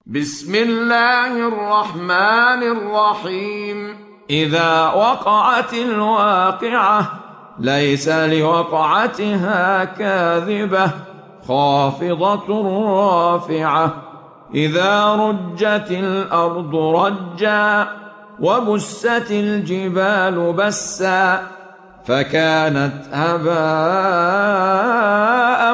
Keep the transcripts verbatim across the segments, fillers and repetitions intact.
بسم الله الرحمن الرحيم. إذا وقعت الواقعة ليس لوقعتها كاذبة خافضة رافعة. إذا رجت الأرض رجا وبست الجبال بسا فكانت هباء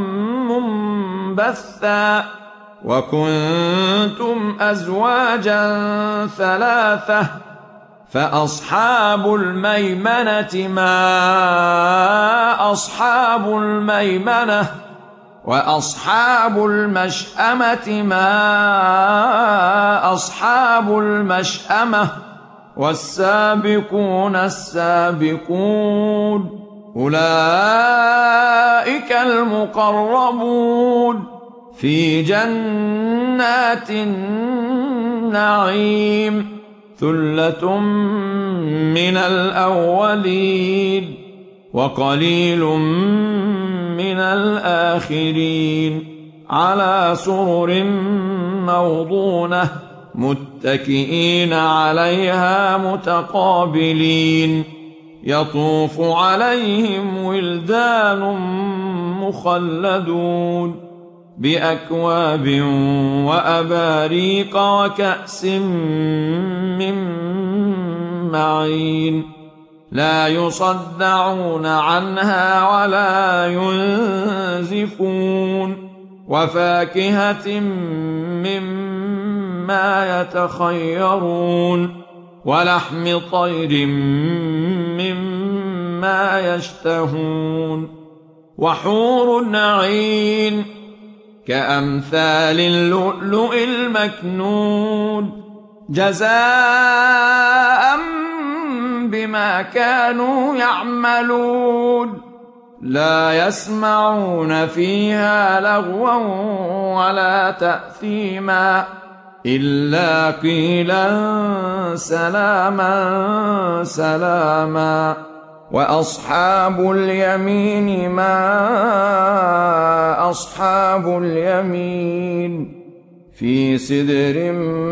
منبثا. وكنتم أزواجا ثلاثة فأصحاب الميمنة ما أصحاب الميمنة وأصحاب المشأمة ما أصحاب المشأمة والسابقون السابقون أولئك المقربون في جنات النعيم. ثلة من الأولين وقليل من الآخرين. على سرر موضونة متكئين عليها متقابلين. يطوف عليهم ولدان مخلدون بأكواب وأباريق وكأس من معين. لا يصدعون عنها ولا ينزفون. وفاكهة مما يتخيرون ولحم طير مما يشتهون. وحور عين كأمثال اللؤلؤ المكنون جزاء بما كانوا يعملون. لا يسمعون فيها لغوا ولا تأثيما إلا قيلا سلاما سلاما. وأصحاب اليمين ما أصحاب اليمين في سدر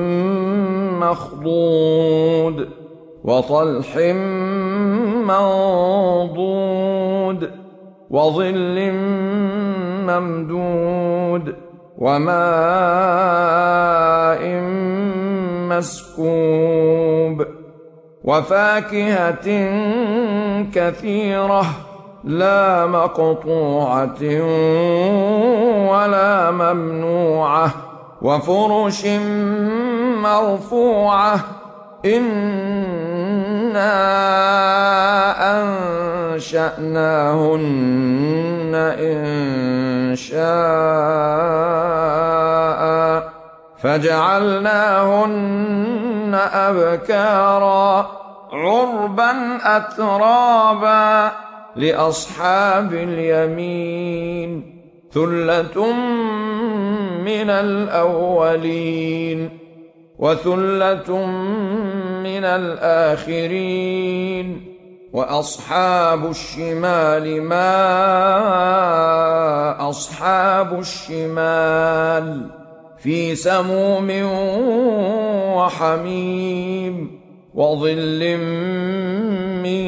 مخضود وطلح منضود وظل ممدود وماء مسكوب وفاكهة كثيرة لا مقطوعة ولا ممنوعة وفرش مرفوعة. إنا أنشأناهن إنشاء فجعلناهن أبكارا عربا أترابا لأصحاب اليمين. ثلة من الأولين وثلة من الآخرين. وأصحاب الشمال ما أصحاب الشمال في سموم وحميم وظل من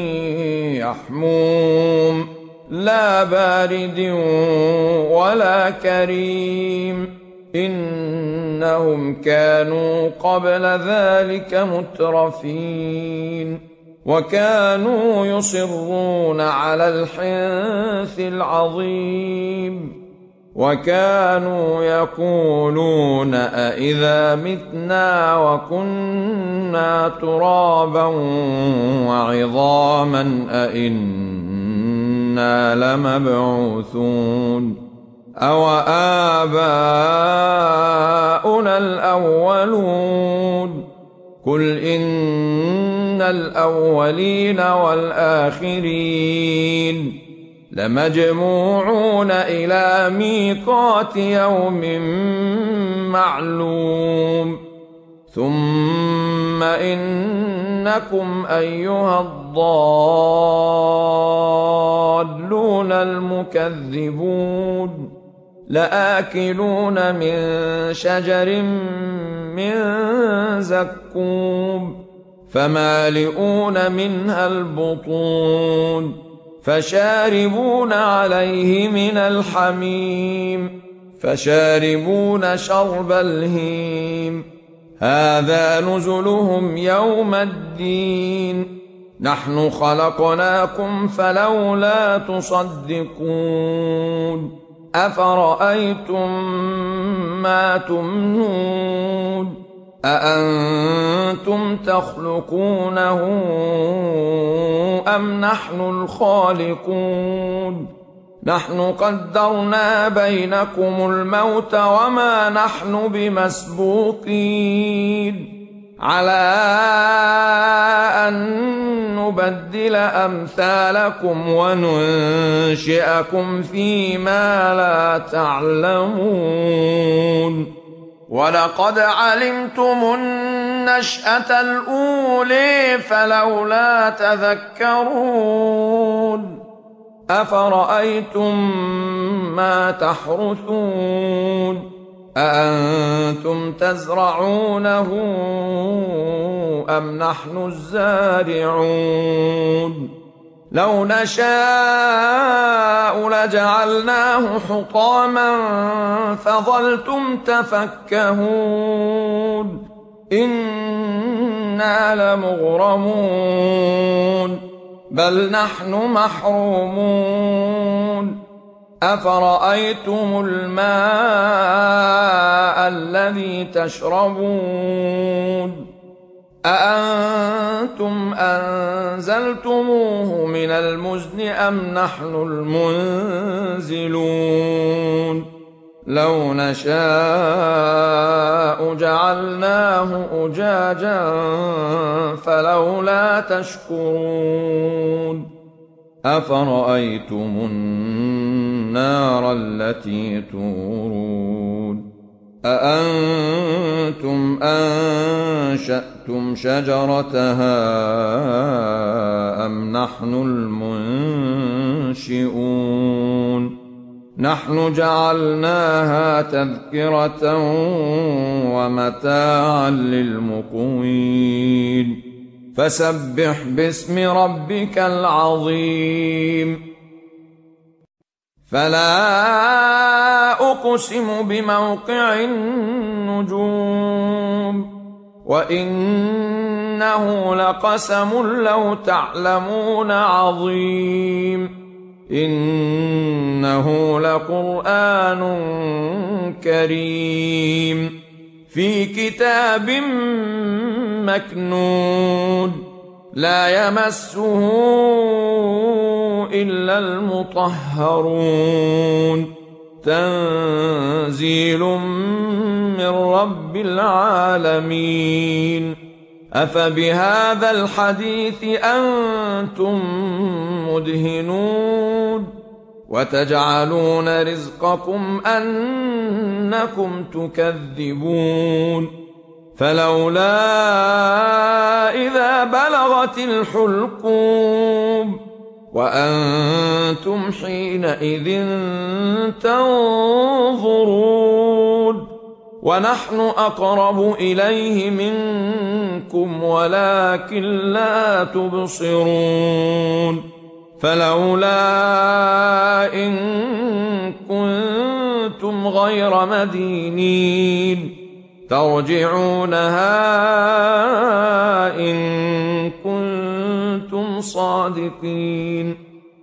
يحموم لا بارد ولا كريم. إنهم كانوا قبل ذلك مترفين وكانوا يصرون على الحنث العظيم وكانوا يقولون أإذا متنا وكنا ترابا وعظاما أإنا لمبعوثون أو آباؤنا الأولون. قل إن الأولين والآخرين لمجموعون إلى ميقات يوم معلوم. ثم إنكم أيها الضالون المكذبون لآكلون من شجر من زقوم فمالئون منها البطون فشاربون عليه من الحميم فشاربون شرب الهيم هذا نزلهم يوم الدين نحن خلقناكم فلولا تصدقون أفرأيتم ما تمنون أأنتم تخلقونه أم نحن الخالقون نحن قدرنا بينكم الموت وما نحن بمسبوقين على أن نبدل أمثالكم وننشئكم فيما لا تعلمون ولقد علمتم النشأة الأولى فلولا تذكرون أفرأيتم ما تحرثون أأنتم تزرعونه أم نحن الزارعون لو نشاء لجعلناه حطاما فظلتم تفكهون إنا لمغرمون بل نحن محرومون أفرأيتم الماء الذي تشربون أأنتم أنزلتموه من المزن أم نحن المنزلون لو نشاء جعلناه أجاجا فلولا تشكرون أفرأيتم النار التي تورون أأنتم أنشأتم شجرتها أم نحن المنشئون نحن جعلناها تذكرة ومتاعا للمقوين فسبح باسم ربك العظيم فلا أقسم بموقع النجوم وإنه لقسم لو تعلمون عظيم إنه لقرآن كريم في كتاب مكنون لا يمسه إلا المطهرون تنزيل من رب العالمين أفبهذا الحديث أنتم مدهنون وتجعلون رزقكم أنكم تكذبون فلولا إذا بلغت الحلقوم وأنتم حينئذ تنظرون ونحن أقرب إليه منكم ولكن لا تبصرون فلولا إن كنتم غير مدينين ترجعونها إن كنتم صادقين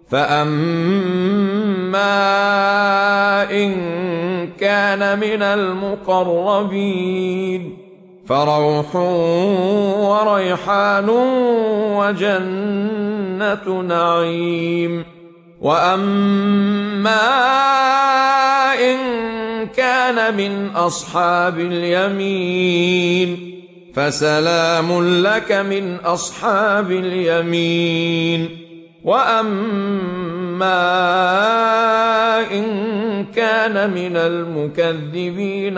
فأما إن كان من المقربين فروح وريحان وجنة نعيم وأما إن كان من أصحاب اليمين فسلام لك من أصحاب اليمين وأما إن كان من المكذبين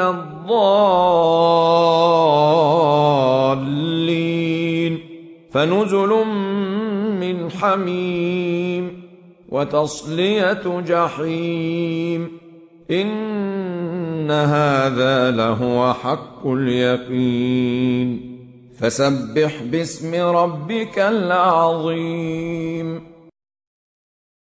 الضالين فنزل من حميم وتصلية جحيم إن هذا لهو حق اليقين فسبح باسم ربك العظيم